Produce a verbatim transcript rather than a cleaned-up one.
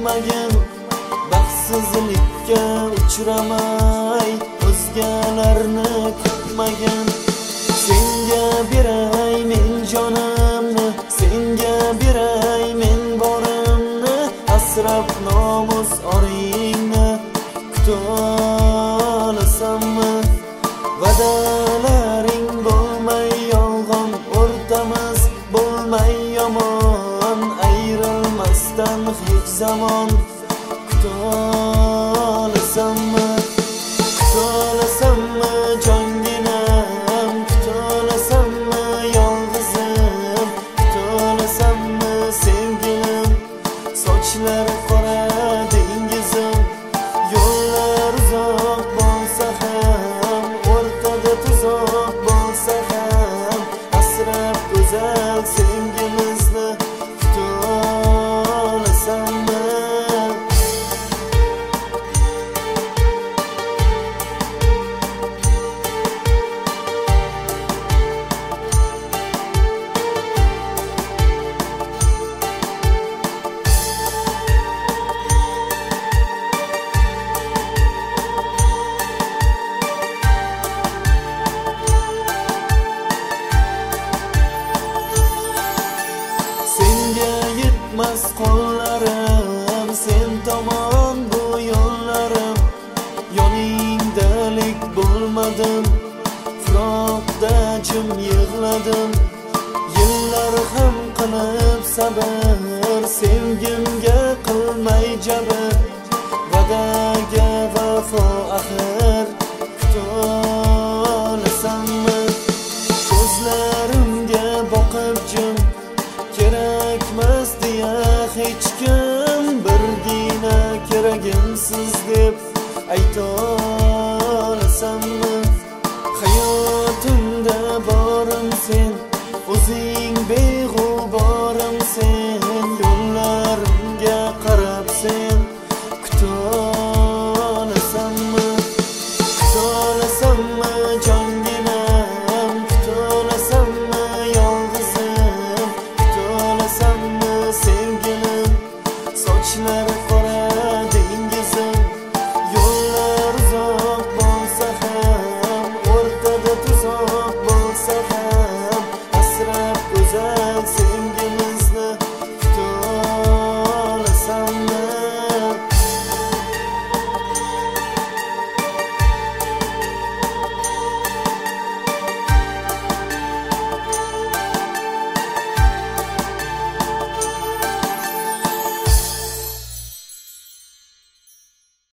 kutmagin, baxtsizlikka uchramay o'zgalarni kutmagin. Senga beray men jonimni, senga beray men borimni, asrab nomus oringni kutolasanmi? Va'dalaring bo'lmay yolg'on, o'rtamiz bo'lmay yomon, ayrilmasdan hech zamon kutolasanmi? Kutolasanmi jonginam, kutolasanmi yolg'izim, kutolasanmi sevgilim, sochlari qora dengizim, yo'llar uzoq bo'lsa ham, o'rtada tuzoq bo'lsa ham, asrab go'zal sevgimizni kutolasanmi? Yetmas qo'llarim sen tomon bu yo'llarim, yoningdalik bo'lmadim, firoqda jim yig'ladim. Yillar ham qilib sabr, sevgimga qilmay jabr, va'daga vafo axir kutolasanmi? Ko'zlarimga boqib jim, kerakmas deya hech kim, birgina keragimsiz deb aytolasanmi?